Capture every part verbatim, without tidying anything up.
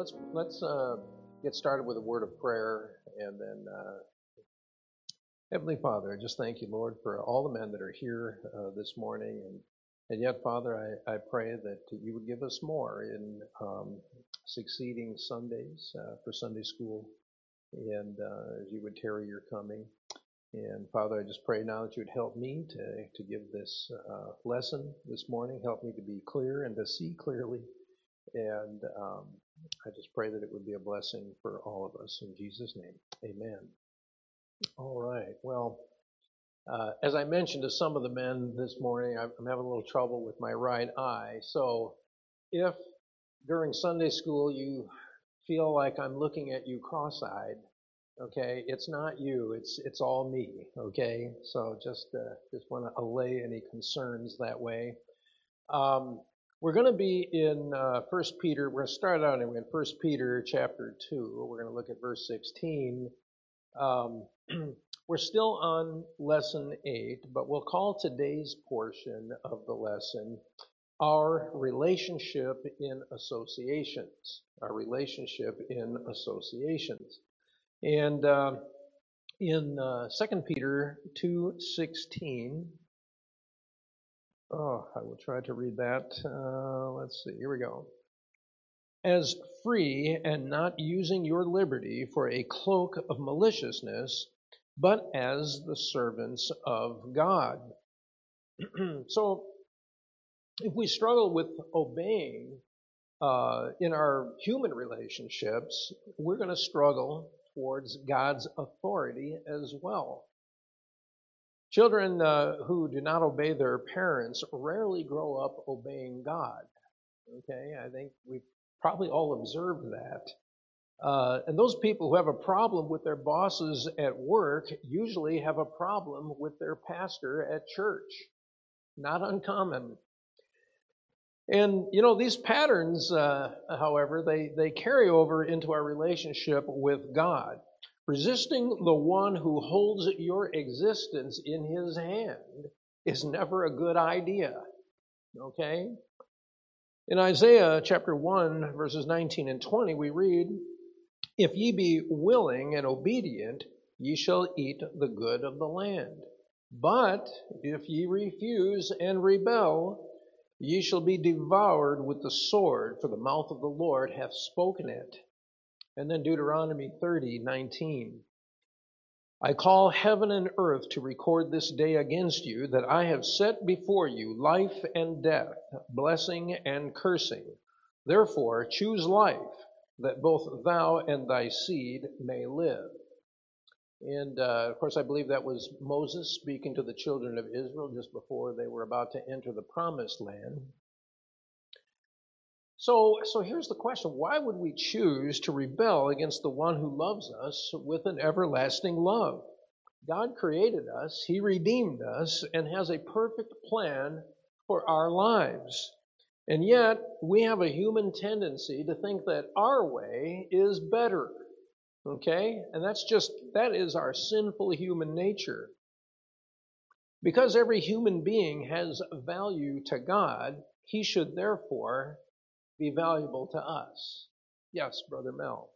let's let's uh, get started with a word of prayer, and then uh, Heavenly Father, I just thank you, Lord, for all the men that are here uh, this morning, and and yet, Father, I, I pray that you would give us more in um, succeeding Sundays uh, for Sunday school, and uh, as you would tarry your coming. And Father, I just pray now that you would help me to to give this uh, lesson this morning, help me to be clear and to see clearly. And um, I just pray that it would be a blessing for all of us. In Jesus' name, amen. All right. Well, uh, as I mentioned to some of the men this morning, I'm having a little trouble with my right eye. So if during Sunday school you feel like I'm looking at you cross-eyed, okay, it's not you. It's it's all me. Okay. So just uh, just want to allay any concerns that way. Um, we're going to be in uh, First Peter. We're going to start out in First Peter chapter two. We're going to look at verse sixteen. Um, we're still on lesson eight, but we'll call today's portion of the lesson our relationship in associations. Our relationship in associations. And uh, in uh, Second Peter two sixteen. Oh, I will try to read that. Uh, let's see. Here we go. As free and not using your liberty for a cloak of maliciousness, but as the servants of God. So, if we struggle with obeying uh, in our human relationships, we're going to struggle towards God's authority as well. Children uh, who do not obey their parents rarely grow up obeying God. Okay, I think we've probably all observed that. Uh, and those people who have a problem with their bosses at work usually have a problem with their pastor at church. Not uncommon. And, you know, these patterns, uh, however, they, they carry over into our relationship with God. Resisting the one who holds your existence in his hand is never a good idea. Okay? In Isaiah chapter one, verses nineteen and twenty, we read, "If ye be willing and obedient, ye shall eat the good of the land. But if ye refuse and rebel, ye shall be devoured with the sword, for the mouth of the Lord hath spoken it." And then Deuteronomy thirty, nineteen. "I call heaven and earth to record this day against you, that I have set before you life and death, blessing and cursing. Therefore choose life, that both thou and thy seed may live." And uh, of course, I believe that was Moses speaking to the children of Israel just before they were about to enter the promised land. So, so here's the question. Why would we choose to rebel against the one who loves us with an everlasting love? God created us, he redeemed us, and has a perfect plan for our lives. And yet, we have a human tendency to think that our way is better. Okay? And that's just, that is our sinful human nature. Because every human being has value to God, he should therefore be valuable to us. Yes, Brother Mel.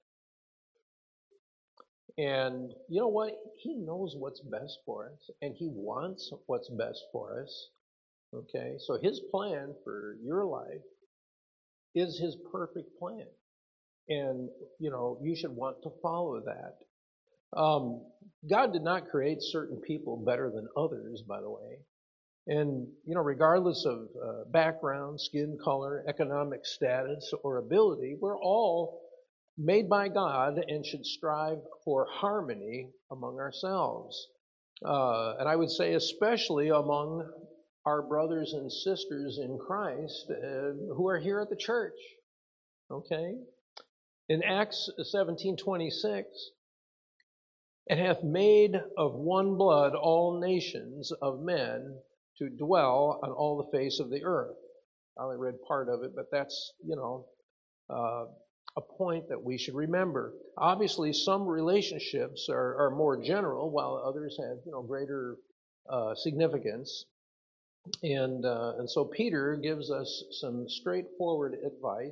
And you know what? He knows what's best for us, and he wants what's best for us. Okay? So his plan for your life is his perfect plan. And, you know, you should want to follow that. Um, God did not create certain people better than others, by the way. And, you know, regardless of uh, background, skin color, economic status, or ability, we're all made by God and should strive for harmony among ourselves. Uh, and I would say especially among our brothers and sisters in Christ uh, who are here at the church. Okay? In Acts seventeen twenty-six, "And hath made of one blood all nations of men to dwell on all the face of the earth." I only read part of it, but that's, you know, uh, a point that we should remember. Obviously, some relationships are, are more general, while others have, you know, greater uh, significance. And uh, and so Peter gives us some straightforward advice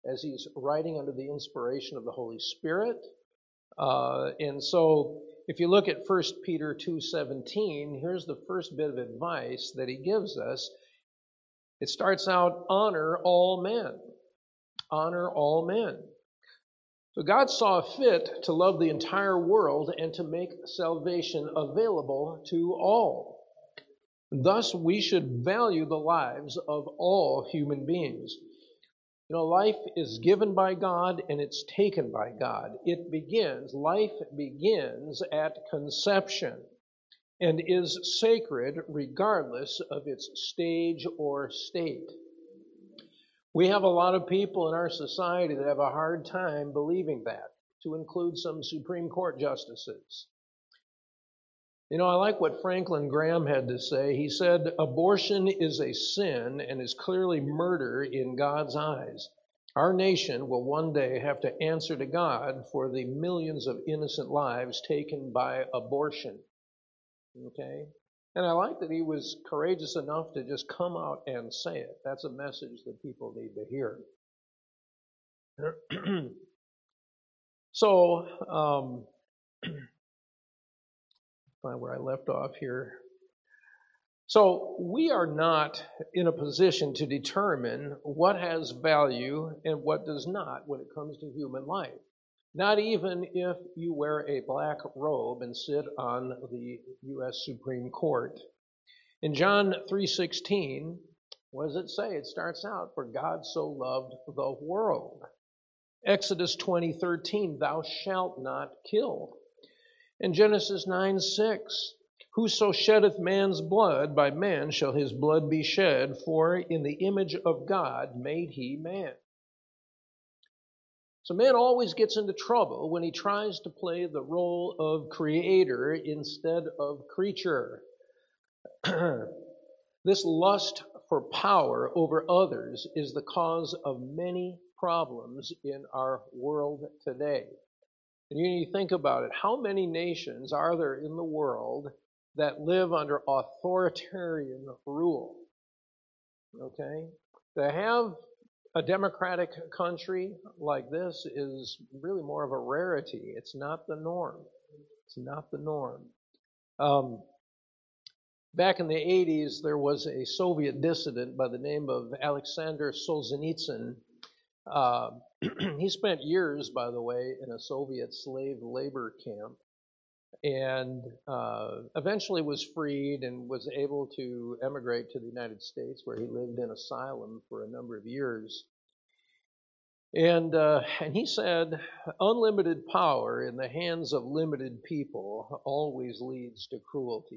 as he's writing under the inspiration of the Holy Spirit. Uh, and so if you look at First Peter two seventeen, here's the first bit of advice that he gives us. It starts out, honor all men. Honor all men. So God saw fit to love the entire world and to make salvation available to all. Thus, we should value the lives of all human beings. You know, life is given by God and it's taken by God. It begins, life begins at conception and is sacred regardless of its stage or state. We have a lot of people in our society that have a hard time believing that, to include some Supreme Court justices. You know, I like what Franklin Graham had to say. He said, abortion is a sin and is clearly murder in God's eyes. Our nation will one day have to answer to God for the millions of innocent lives taken by abortion. Okay? And I like that he was courageous enough to just come out and say it. That's a message that people need to hear. So, um, find where I left off here. So we are not in a position to determine what has value and what does not when it comes to human life. Not even if you wear a black robe and sit on the U S Supreme Court. In John three sixteen, what does it say? It starts out, for God so loved the world. Exodus twenty thirteen, thou shalt not kill. In Genesis nine six, whoso sheddeth man's blood, by man shall his blood be shed, for in the image of God made he man. So man always gets into trouble when he tries to play the role of creator instead of creature. This lust for power over others is the cause of many problems in our world today. And you need to think about it. How many nations are there in the world that live under authoritarian rule? Okay? To have a democratic country like this is really more of a rarity. It's not the norm. It's not the norm. Um, back in the eighties, there was a Soviet dissident by the name of Alexander Solzhenitsyn. Uh, he spent years, by the way, in a Soviet slave labor camp, and uh, eventually was freed and was able to emigrate to the United States, where he lived in asylum for a number of years. And, uh, and he said, unlimited power in the hands of limited people always leads to cruelty.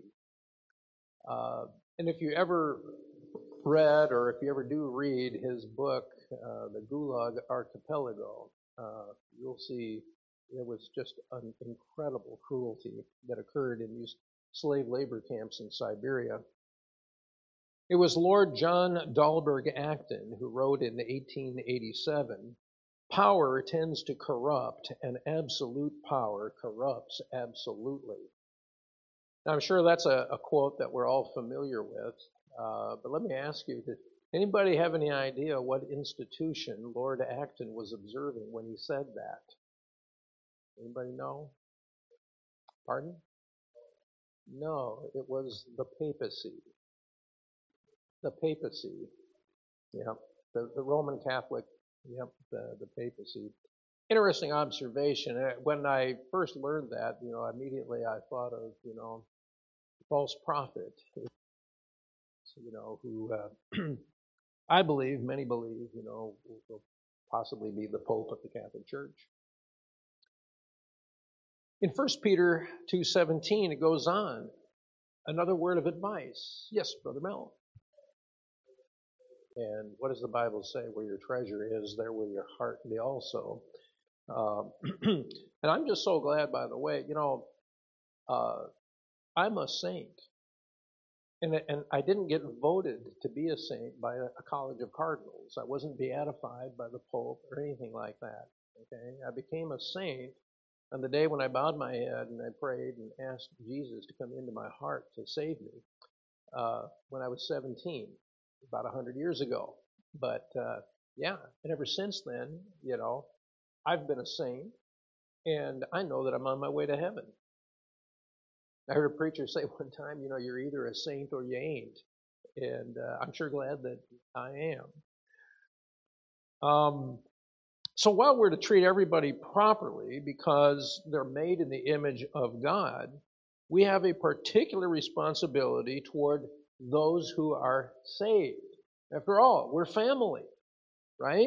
Uh, and if you ever read, or if you ever do read his book, uh, The Gulag Archipelago, uh, you'll see it was just an incredible cruelty that occurred in these slave labor camps in Siberia. It was Lord John Dahlberg Acton who wrote in eighteen eighty-seven, power tends to corrupt, and absolute power corrupts absolutely. Now, I'm sure that's a, a quote that we're all familiar with, uh, but let me ask you, did anybody have any idea what institution Lord Acton was observing when he said that? Anybody know? Pardon? No, it was the papacy. The papacy. Yep. The, the Roman Catholic, yep, the, the papacy. Interesting observation. When I first learned that, you know, immediately I thought of, you know, false prophet, you know, who uh, I believe, many believe, you know, will possibly be the Pope of the Catholic Church. In First Peter two seventeen, it goes on. Another word of advice. Yes, Brother Mel. And what does the Bible say? Where your treasure is, there will your heart be also. Um, and I'm just so glad, by the way, you know, uh, I'm a saint. And, and I didn't get voted to be a saint by a, a college of cardinals. I wasn't beatified by the Pope or anything like that. Okay, I became a saint on the day when I bowed my head and I prayed and asked Jesus to come into my heart to save me uh, when I was seventeen, about one hundred years ago. But uh, Yeah, and ever since then, you know, I've been a saint, and I know that I'm on my way to heaven. I heard a preacher say one time, you know, you're either a saint or you ain't, and uh, I'm sure glad that I am. Um, so while we're to treat everybody properly because they're made in the image of God, we have a particular responsibility toward those who are saved. After all, we're family, right?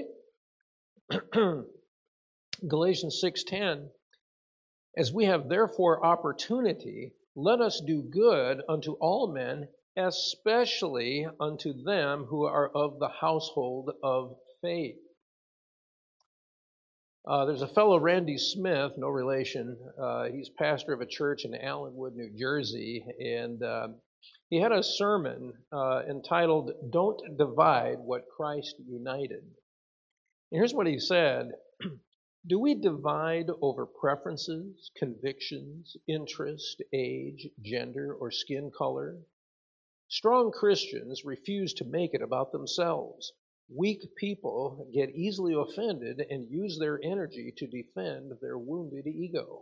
Galatians six ten, as we have therefore opportunity, let us do good unto all men, especially unto them who are of the household of faith. Uh, there's a fellow, Randy Smith, no relation. Uh, he's pastor of a church in Allenwood, New Jersey, and uh, he had a sermon uh, entitled, Don't Divide What Christ United. And here's what he said. Do we divide over preferences, convictions, interest, age, gender, or skin color? Strong Christians refuse to make it about themselves. Weak people get easily offended and use their energy to defend their wounded ego.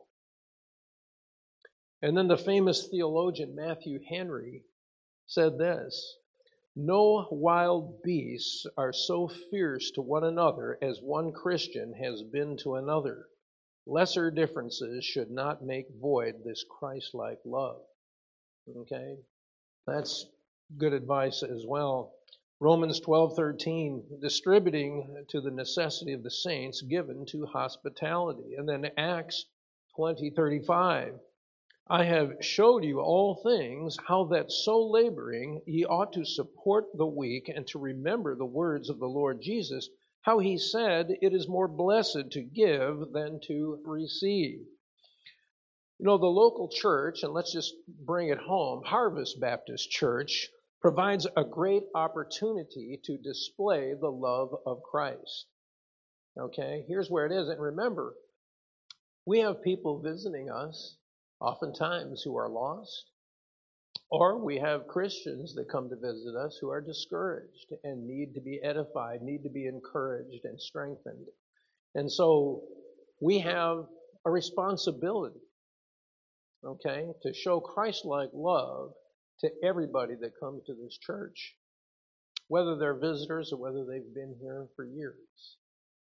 And then the famous theologian Matthew Henry said this, no wild beasts are so fierce to one another as one Christian has been to another. Lesser differences should not make void this Christ-like love. Okay? That's good advice as well. Romans twelve thirteen, distributing to the necessity of the saints given to hospitality. And then Acts twenty thirty-five, I have showed you all things, how that so laboring ye ought to support the weak and to remember the words of the Lord Jesus, how he said, it is more blessed to give than to receive. You know, the local church, and let's just bring it home, Harvest Baptist Church provides a great opportunity to display the love of Christ. Okay, here's where it is. And remember, we have people visiting us oftentimes who are lost, or we have Christians that come to visit us who are discouraged and need to be edified, need to be encouraged and strengthened. And so we have a responsibility, okay, to show Christ-like love to everybody that comes to this church, whether they're visitors or whether they've been here for years.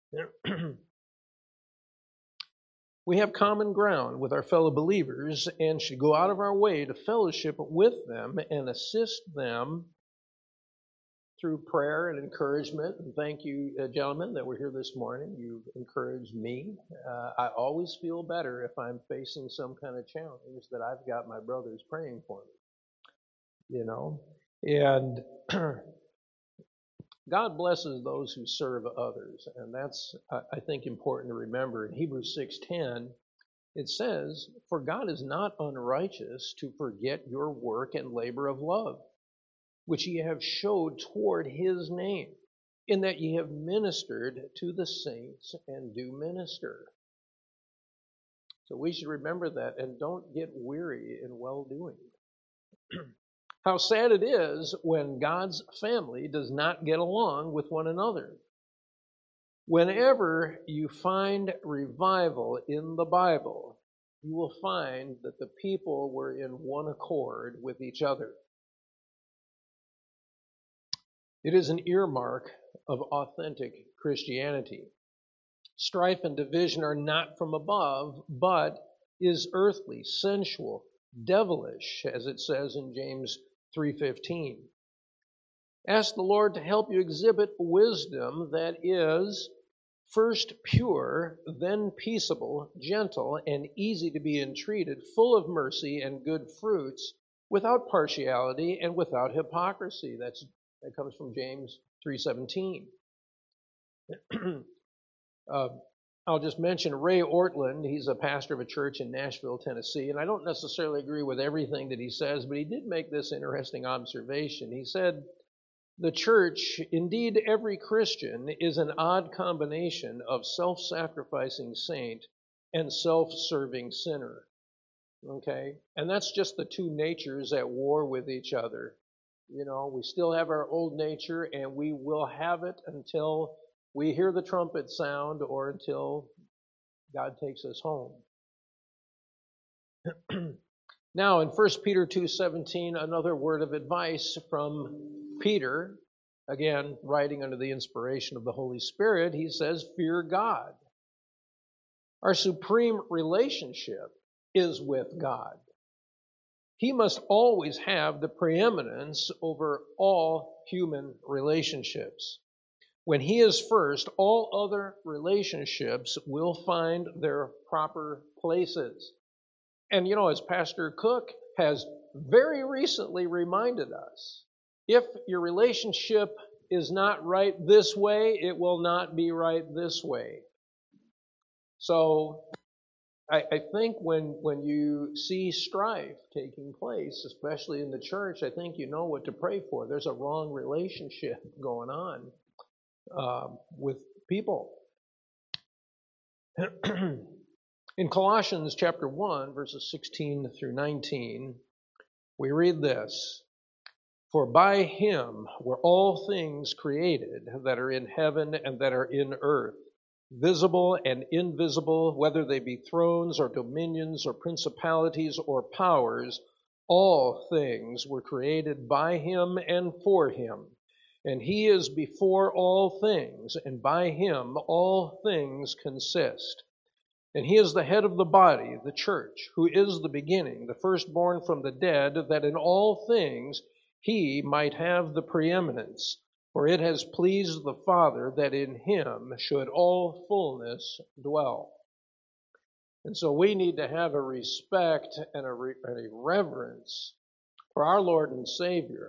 We have common ground with our fellow believers and should go out of our way to fellowship with them and assist them through prayer and encouragement. And thank you, uh, gentlemen, that were here this morning. You've encouraged me. Uh, I always feel better if I'm facing some kind of challenge that I've got my brothers praying for me. You know? And God blesses those who serve others, and that's, I think, important to remember. In Hebrews six ten, it says, for God is not unrighteous to forget your work and labor of love, which ye have showed toward his name, in that ye have ministered to the saints and do minister. So we should remember that and don't get weary in well-doing. How sad it is when God's family does not get along with one another. Whenever you find revival in the Bible, you will find that the people were in one accord with each other. It is an earmark of authentic Christianity. Strife and division are not from above, but is earthly, sensual, devilish, as it says in James three fifteen. Ask the Lord to help you exhibit wisdom that is first pure, then peaceable, gentle, and easy to be entreated, full of mercy and good fruits, without partiality and without hypocrisy. That's that comes from James three seventeen. uh, I'll just mention Ray Ortland. He's a pastor of a church in Nashville, Tennessee, and I don't necessarily agree with everything that he says, but he did make this interesting observation. He said, the church, indeed every Christian, is an odd combination of self-sacrificing saint and self-serving sinner. Okay? And that's just the two natures at war with each other. You know, we still have our old nature, and we will have it until we hear the trumpet sound or until God takes us home. Now, in First Peter two seventeen, another word of advice from Peter, again, writing under the inspiration of the Holy Spirit, he says, fear God. Our supreme relationship is with God. He must always have the preeminence over all human relationships. When he is first, all other relationships will find their proper places. And you know, as Pastor Cook has very recently reminded us, if your relationship is not right this way, it will not be right this way. So I, I think when when you see strife taking place, especially in the church, I think you know what to pray for. There's a wrong relationship going on um, with people. In Colossians chapter one, verses sixteen through nineteen, we read this, for by him were all things created that are in heaven and that are in earth, visible and invisible, whether they be thrones or dominions or principalities or powers, all things were created by him and for him. And he is before all things, and by him all things consist. And he is the head of the body, the church, who is the beginning, the firstborn from the dead, that in all things he might have the preeminence. For it has pleased the Father that in him should all fullness dwell. And so we need to have a respect and a, re- and a reverence for our Lord and Savior.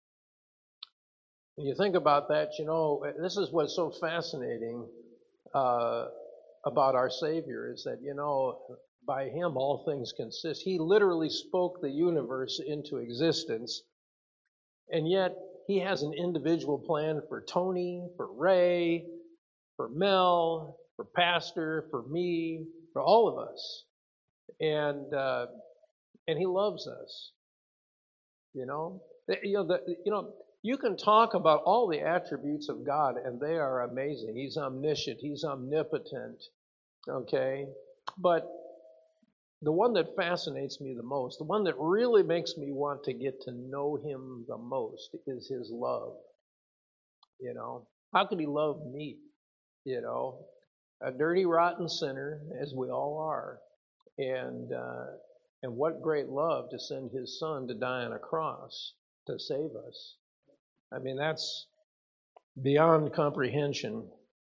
When you think about that, you know, this is what's so fascinating uh, about our Savior is that, you know, by him all things consist. He literally spoke the universe into existence, and yet he has an individual plan for Tony, for Ray, for Mel, for Pastor, for me, for all of us. And uh, and he loves us. You know, you know, the, you know, you can talk about all the attributes of God, and they are amazing. He's omniscient. He's omnipotent. Okay, but the one that fascinates me the most, the one that really makes me want to get to know him the most, is his love. You know, how could he love me? You know, a dirty, rotten sinner, as we all are, and uh, and what great love to send his son to die on a cross to save us. I mean, that's beyond comprehension.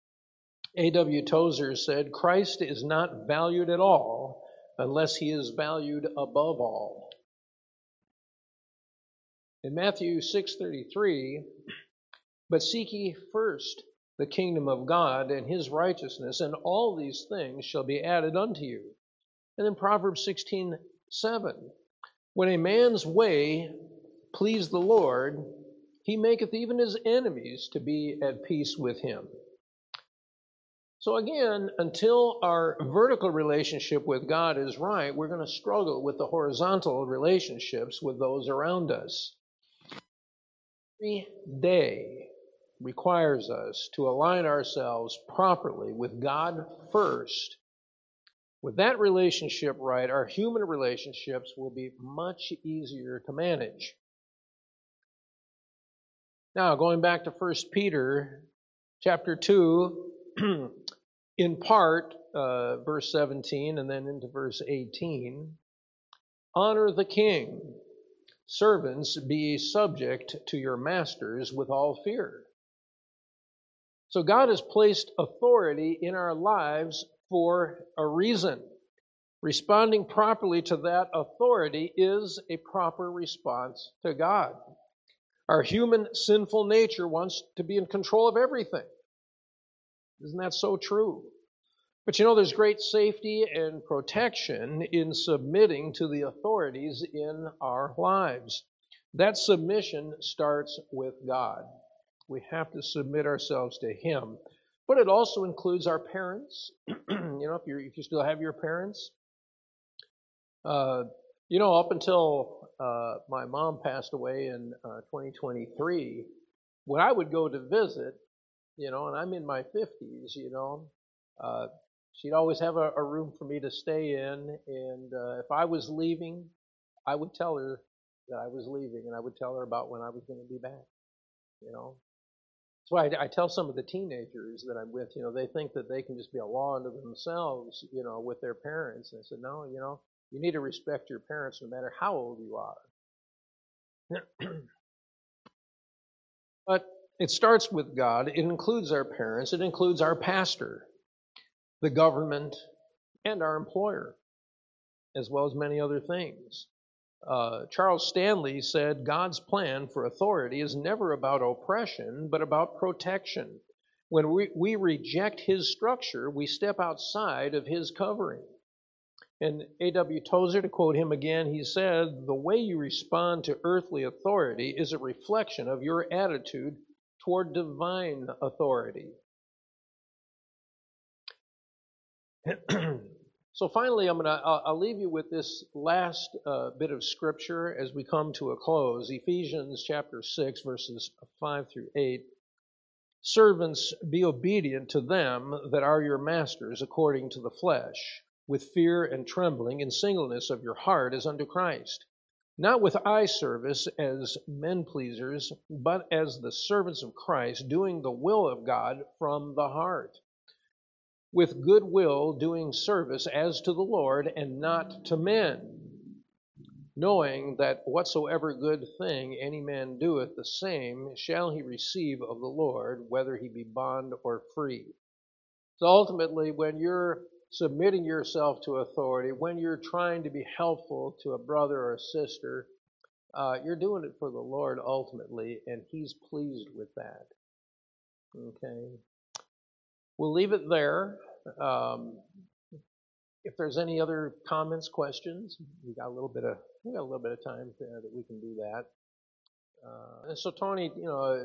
A W Tozer said, Christ is not valued at all unless he is valued above all. In Matthew six thirty-three, but seek ye first the kingdom of God and his righteousness, and all these things shall be added unto you. And in Proverbs sixteen seven, when a man's way please the Lord, he maketh even his enemies to be at peace with him. So again, until our vertical relationship with God is right, we're going to struggle with the horizontal relationships with those around us. Every day requires us to align ourselves properly with God first. With that relationship right, our human relationships will be much easier to manage. Now, going back to First Peter chapter two, in part, uh, verse seventeen, and then into verse eighteen, honor the king. Servants, be subject to your masters with all fear. So God has placed authority in our lives for a reason. Responding properly to that authority is a proper response to God. Our human sinful nature wants to be in control of everything. Isn't that so true? But you know, there's great safety and protection in submitting to the authorities in our lives. That submission starts with God. We have to submit ourselves to him. But it also includes our parents. You know, if you if you still have your parents. Uh, you know, up until uh, my mom passed away in uh, twenty twenty-three, when I would go to visit, you know, and I'm in my fifties, you know. Uh, she'd always have a, a room for me to stay in, and uh, if I was leaving, I would tell her that I was leaving, and I would tell her about when I was going to be back, you know. That's why I, I tell some of the teenagers that I'm with, you know, they think that they can just be a law unto themselves, you know, with their parents. And I said, no, you know, you need to respect your parents no matter how old you are. But it starts with God. It includes our parents. It includes our pastor, the government, and our employer, as well as many other things. Uh, Charles Stanley said, God's plan for authority is never about oppression, but about protection. When we, we reject his structure, we step outside of his covering. And A W Tozer, to quote him again, he said, the way you respond to earthly authority is a reflection of your attitude toward divine authority. So finally, I'm gonna I'll, I'll leave you with this last uh, bit of scripture as we come to a close. Ephesians chapter six, verses five through eight. Servants, be obedient to them that are your masters according to the flesh, with fear and trembling, in singleness of your heart as unto Christ, not with eye service as men pleasers, but as the servants of Christ, doing the will of God from the heart, with good will doing service as to the Lord and not to men, knowing that whatsoever good thing any man doeth, the same shall he receive of the Lord, whether he be bond or free. So ultimately, when you're submitting yourself to authority, when you're trying to be helpful to a brother or a sister, uh, you're doing it for the Lord ultimately, and he's pleased with that. Okay? We'll leave it there. Um, if there's any other comments, questions, we got a little bit of we got a little bit of time to, that we can do that. Uh, and so, Tony, you know,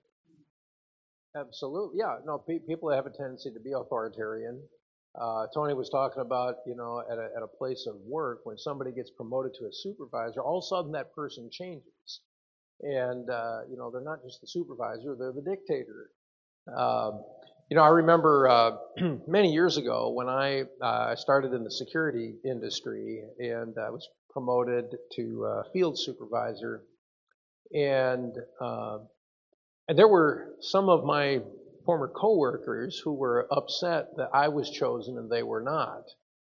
absolutely, yeah. No, pe- people have a tendency to be authoritarian. Uh, Tony was talking about, you know, at a, at a place of work, when somebody gets promoted to a supervisor, all of a sudden that person changes, and uh, you know, they're not just the supervisor; they're the dictator. Uh, You know, I remember uh, many years ago when I uh, started in the security industry, and I was promoted to uh, field supervisor, and uh, and there were some of my former coworkers who were upset that I was chosen and they were not,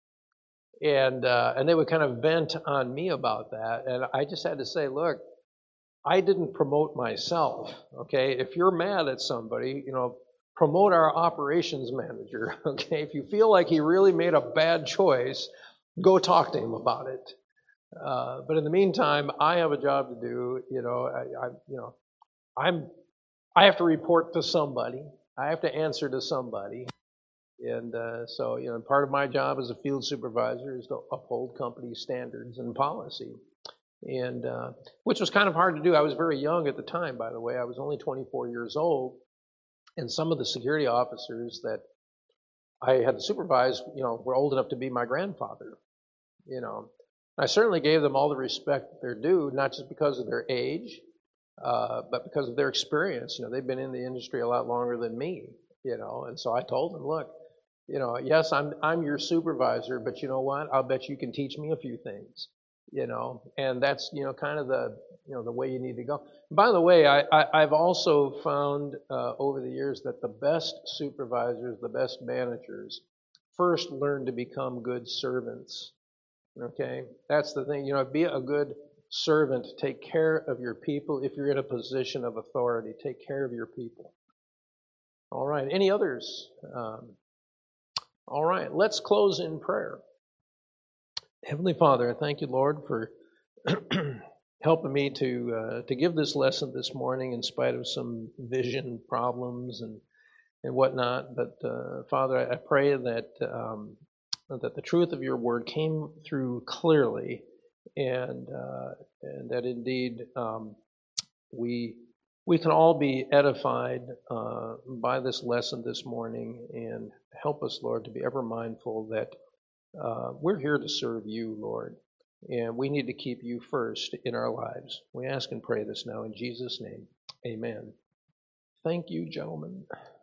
and uh, and they would kind of vent on me about that, and I just had to say, look, I didn't promote myself. Okay, if you're mad at somebody, you know, promote our operations manager, okay? If you feel like he really made a bad choice, go talk to him about it. Uh, but in the meantime, I have a job to do. You know, I, I, you know, I'm, I have to report to somebody. I have to answer to somebody, and uh, so you know, part of my job as a field supervisor is to uphold company standards and policy, and uh, which was kind of hard to do. I was very young at the time, by the way. I was only twenty-four years old. And some of the security officers that I had supervised, you know, were old enough to be my grandfather, you know. I certainly gave them all the respect that they're due, not just because of their age, uh, but because of their experience. You know, they've been in the industry a lot longer than me, you know. And so I told them, look, you know, yes, I'm I'm your supervisor, but you know what? I'll bet you can teach me a few things, you know. And that's, you know, kind of the, you know, the way you need to go. By the way, I, I, I've also found uh, over the years that the best supervisors, the best managers, first learn to become good servants. Okay? That's the thing. You know, be a good servant. Take care of your people. If you're in a position of authority, take care of your people. All right. Any others? Um, all right. Let's close in prayer. Heavenly Father, thank you, Lord, for helping me to uh, to give this lesson this morning in spite of some vision problems and and whatnot. But uh, Father, I, I pray that um, that the truth of your word came through clearly, and uh, and that indeed um, we we can all be edified uh, by this lesson this morning, and help us, Lord, to be ever mindful that uh, we're here to serve you, Lord. And we need to keep you first in our lives. We ask and pray this now in Jesus' name. Amen. Thank you, gentlemen.